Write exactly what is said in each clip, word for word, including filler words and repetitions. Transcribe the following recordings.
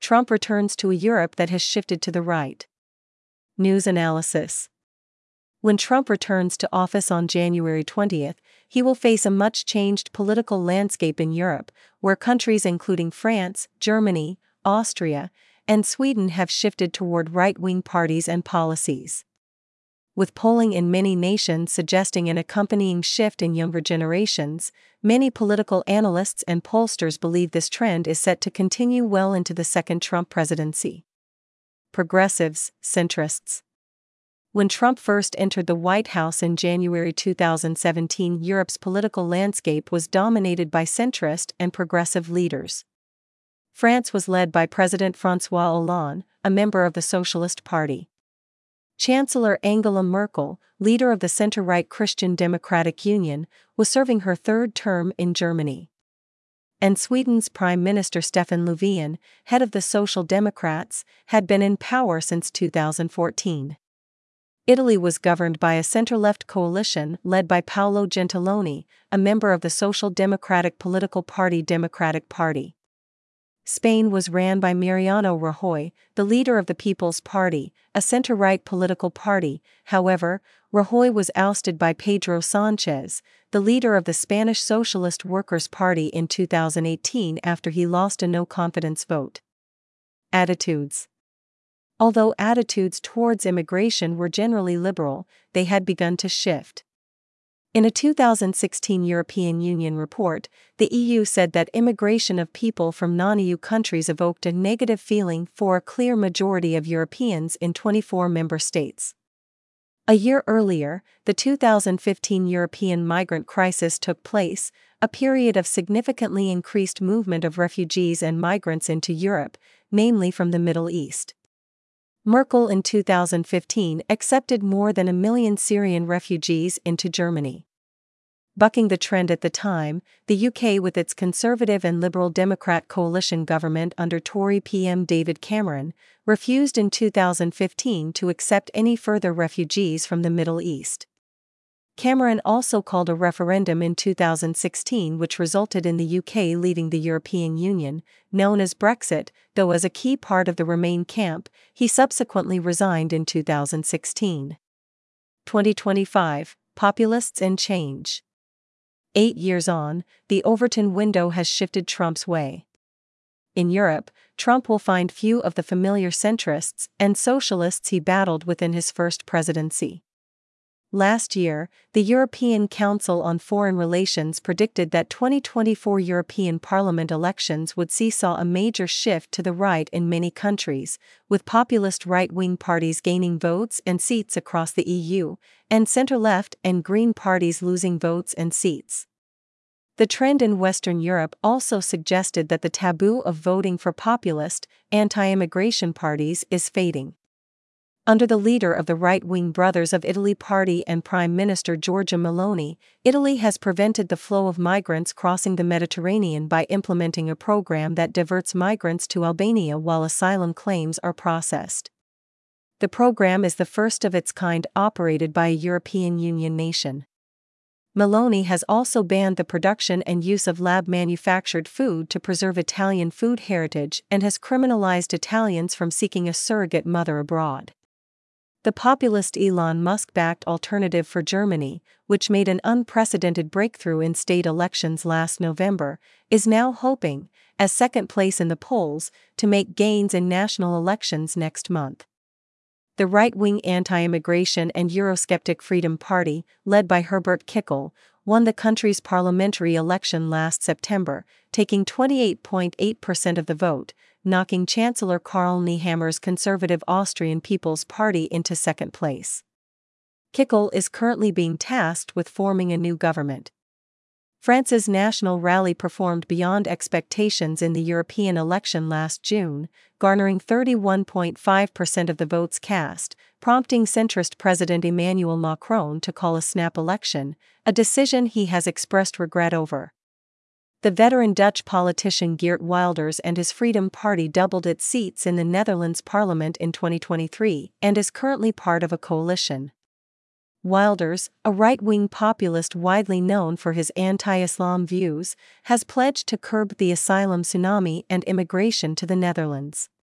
Trump returns to a Europe that has shifted to the right. News analysis. When Trump returns to office on January twentieth, he will face a much-changed political landscape in Europe, where countries including France, Germany, Austria, and Sweden have shifted toward right-wing parties and policies. With polling in many nations suggesting an accompanying shift in younger generations, many political analysts and pollsters believe this trend is set to continue well into the second Trump presidency. Progressives, centrists. When Trump first entered the White House in January two thousand seventeen, Europe's political landscape was dominated by centrist and progressive leaders. France was led by President François Hollande, a member of the Socialist Party. Chancellor Angela Merkel, leader of the center-right Christian Democratic Union, was serving her third term in Germany. And Sweden's Prime Minister Stefan Löfven, head of the Social Democrats, had been in power since two thousand fourteen. Italy was governed by a center-left coalition led by Paolo Gentiloni, a member of the Social Democratic political party Democratic Party. Spain was ran by Mariano Rajoy, the leader of the People's Party, a center-right political party. However, Rajoy was ousted by Pedro Sánchez, the leader of the Spanish Socialist Workers' Party, in two thousand eighteen after he lost a no-confidence vote. Attitudes. Although attitudes towards immigration were generally liberal, they had begun to shift. In a two thousand sixteen European Union report, the E U said that immigration of people from non-E U countries evoked a negative feeling for a clear majority of Europeans in twenty-four member states. A year earlier, the two thousand fifteen European migrant crisis took place, a period of significantly increased movement of refugees and migrants into Europe, namely from the Middle East. Merkel in two thousand fifteen accepted more than a million Syrian refugees into Germany. Bucking the trend at the time, the U K, with its Conservative and Liberal Democrat coalition government under Tory P M David Cameron, refused in two thousand fifteen to accept any further refugees from the Middle East. Cameron also called a referendum in two thousand sixteen which resulted in the U K leaving the European Union, known as Brexit, though as a key part of the Remain camp, he subsequently resigned in two thousand sixteen. twenty twenty-five, Populists and Change. Eight years on, the Overton window has shifted Trump's way. In Europe, Trump will find few of the familiar centrists and socialists he battled within his first presidency. Last year, the European Council on Foreign Relations predicted that twenty twenty-four European Parliament elections would seesaw a major shift to the right in many countries, with populist right-wing parties gaining votes and seats across the E U, and center-left and Green parties losing votes and seats. The trend in Western Europe also suggested that the taboo of voting for populist, anti-immigration parties is fading. Under the leader of the right-wing Brothers of Italy party and Prime Minister Giorgia Meloni, Italy has prevented the flow of migrants crossing the Mediterranean by implementing a program that diverts migrants to Albania while asylum claims are processed. The program is the first of its kind operated by a European Union nation. Meloni has also banned the production and use of lab-manufactured food to preserve Italian food heritage and has criminalized Italians from seeking a surrogate mother abroad. The populist Elon Musk-backed Alternative for Germany, which made an unprecedented breakthrough in state elections last November, is now hoping, as second place in the polls, to make gains in national elections next month. The right-wing anti-immigration and Eurosceptic Freedom Party, led by Herbert Kickl, won the country's parliamentary election last September, taking twenty-eight point eight percent of the vote, knocking Chancellor Karl Nehammer's conservative Austrian People's Party into second place. Kickl is currently being tasked with forming a new government. France's National Rally performed beyond expectations in the European election last June, garnering thirty-one point five percent of the votes cast, prompting centrist President Emmanuel Macron to call a snap election, a decision he has expressed regret over. The veteran Dutch politician Geert Wilders and his Freedom Party doubled its seats in the Netherlands parliament in twenty twenty-three and is currently part of a coalition. Wilders, a right-wing populist widely known for his anti-Islam views, has pledged to curb the asylum tsunami and immigration to the Netherlands.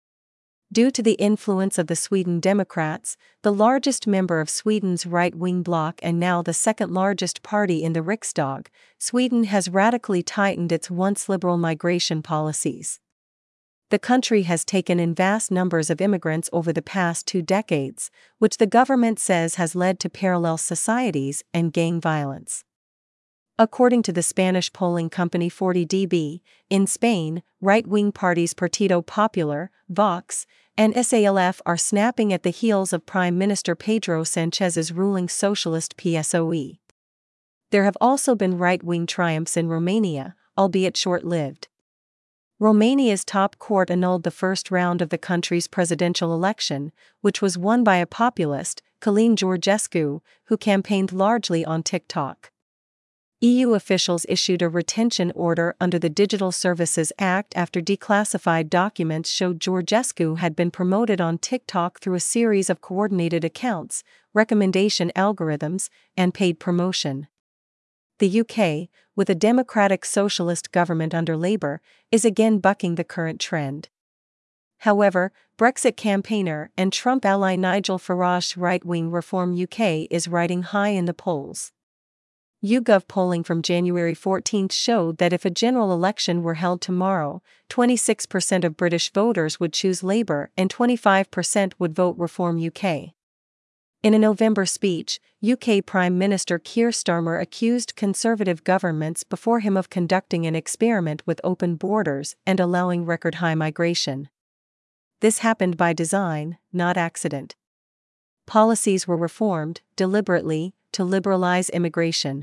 Due to the influence of the Sweden Democrats, the largest member of Sweden's right-wing bloc and now the second-largest party in the Riksdag, Sweden has radically tightened its once liberal migration policies. The country has taken in vast numbers of immigrants over the past two decades, which the government says has led to parallel societies and gang violence. According to the Spanish polling company forty D B, in Spain, right-wing parties Partido Popular, Vox, and S A L F are snapping at the heels of Prime Minister Pedro Sanchez's ruling socialist P S O E. There have also been right-wing triumphs in Romania, albeit short-lived. Romania's top court annulled the first round of the country's presidential election, which was won by a populist, Călin Georgescu, who campaigned largely on TikTok. E U officials issued a retention order under the Digital Services Act after declassified documents showed Georgescu had been promoted on TikTok through a series of coordinated accounts, recommendation algorithms, and paid promotion. The U K, with a democratic socialist government under Labour, is again bucking the current trend. However, Brexit campaigner and Trump ally Nigel Farage's right-wing Reform U K is riding high in the polls. YouGov polling from January fourteenth showed that if a general election were held tomorrow, twenty-six percent of British voters would choose Labour and twenty-five percent would vote Reform U K. In a November speech, U K Prime Minister Keir Starmer accused Conservative governments before him of conducting an experiment with open borders and allowing record-high migration. This happened by design, not accident. Policies were reformed, deliberately, to liberalise immigration.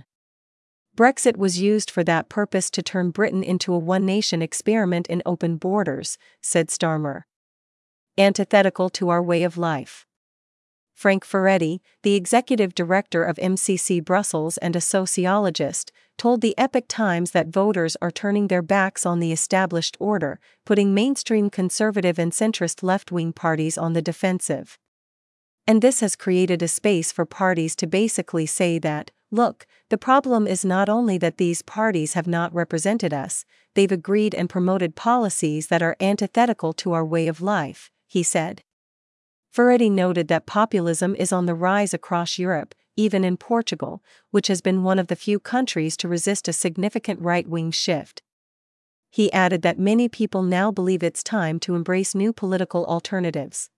Brexit was used for that purpose to turn Britain into a one-nation experiment in open borders, said Starmer. Antithetical to our way of life. Frank Ferretti, the executive director of M C C Brussels and a sociologist, told the Epoch Times that voters are turning their backs on the established order, putting mainstream conservative and centrist left-wing parties on the defensive. And this has created a space for parties to basically say that, look, the problem is not only that these parties have not represented us, they've agreed and promoted policies that are antithetical to our way of life, he said. Ferretti noted that populism is on the rise across Europe, even in Portugal, which has been one of the few countries to resist a significant right-wing shift. He added that many people now believe it's time to embrace new political alternatives.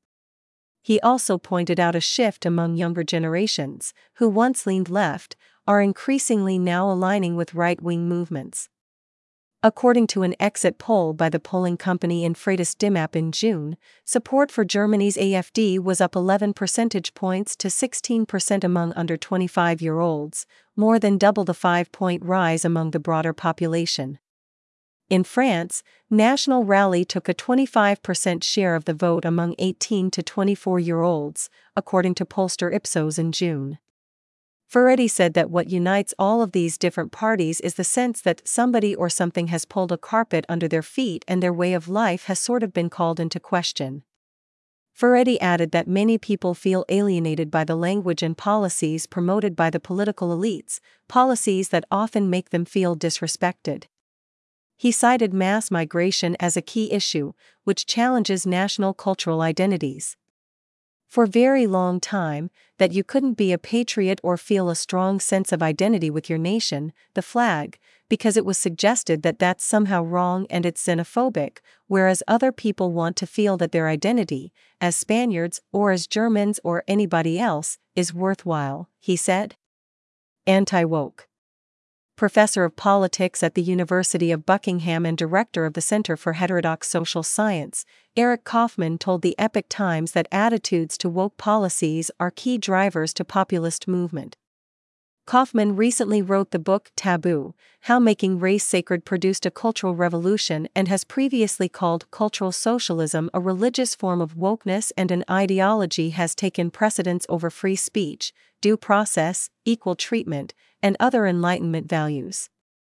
He also pointed out a shift among younger generations, who once leaned left, are increasingly now aligning with right-wing movements. According to an exit poll by the polling company Infratus Dimap in June, support for Germany's A F D was up eleven percentage points to sixteen percent among under twenty-five-year-olds, more than double the five-point rise among the broader population. In France, National Rally took a twenty-five percent share of the vote among eighteen to twenty-four-year-olds, according to pollster Ipsos in June. Ferretti said that what unites all of these different parties is the sense that somebody or something has pulled a carpet under their feet and their way of life has sort of been called into question. Ferretti added that many people feel alienated by the language and policies promoted by the political elites, policies that often make them feel disrespected. He cited mass migration as a key issue, which challenges national cultural identities. For a very long time, that you couldn't be a patriot or feel a strong sense of identity with your nation, the flag, because it was suggested that that's somehow wrong and it's xenophobic, whereas other people want to feel that their identity, as Spaniards or as Germans or anybody else, is worthwhile, he said. Anti-woke. Professor of Politics at the University of Buckingham and director of the Center for Heterodox Social Science, Eric Kaufmann told the Epoch Times that attitudes to woke policies are key drivers to populist movement. Kaufmann recently wrote the book Taboo: How Making Race Sacred Produced a Cultural Revolution and has previously called cultural socialism a religious form of wokeness and an ideology has taken precedence over free speech, due process, equal treatment, and other Enlightenment values.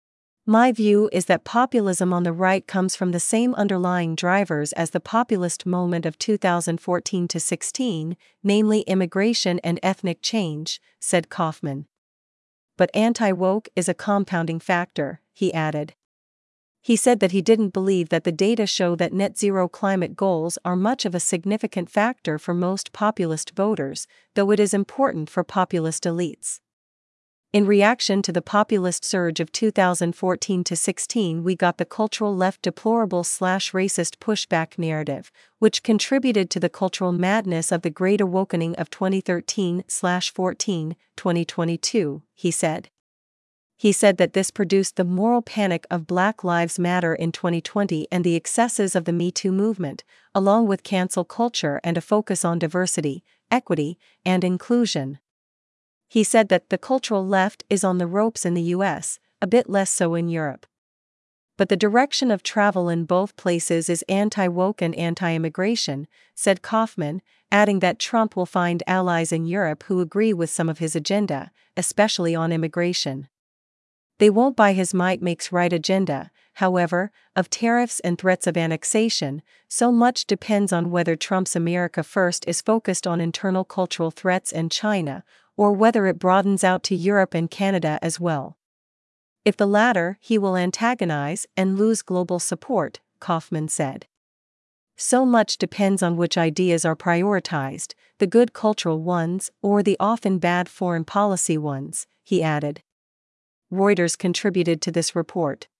My view is that populism on the right comes from the same underlying drivers as the populist moment of two thousand fourteen to sixteen, namely immigration and ethnic change, said Kaufmann. But anti-woke is a compounding factor, he added. He said that he didn't believe that the data show that net zero climate goals are much of a significant factor for most populist voters, though it is important for populist elites. In reaction to the populist surge of two thousand fourteen to sixteen, we got the cultural left deplorable slash racist pushback narrative, which contributed to the cultural madness of the Great Awakening of twenty thirteen slash fourteen, twenty twenty-two, he said. He said that this produced the moral panic of Black Lives Matter in twenty twenty and the excesses of the Me Too movement, along with cancel culture and a focus on diversity, equity, and inclusion. He said that the cultural left is on the ropes in the U S, a bit less so in Europe. But the direction of travel in both places is anti-woke and anti-immigration, said Kaufman, adding that Trump will find allies in Europe who agree with some of his agenda, especially on immigration. They won't buy his might makes right agenda, however, of tariffs and threats of annexation. So much depends on whether Trump's America First is focused on internal cultural threats and China, or whether it broadens out to Europe and Canada as well. If the latter, he will antagonize and lose global support, Kaufman said. So much depends on which ideas are prioritized, the good cultural ones or the often bad foreign policy ones, he added. Reuters contributed to this report.